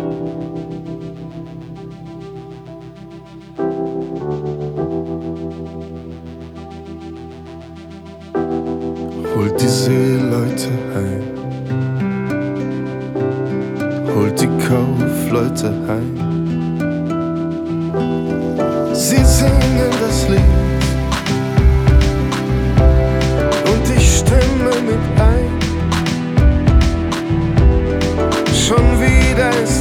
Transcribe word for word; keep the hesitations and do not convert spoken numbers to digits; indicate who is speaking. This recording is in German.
Speaker 1: Holt die Seeleute heim, holt die Kaufleute heim. Sie singen das Lied und ich stimme mit ein. Schon wieder ist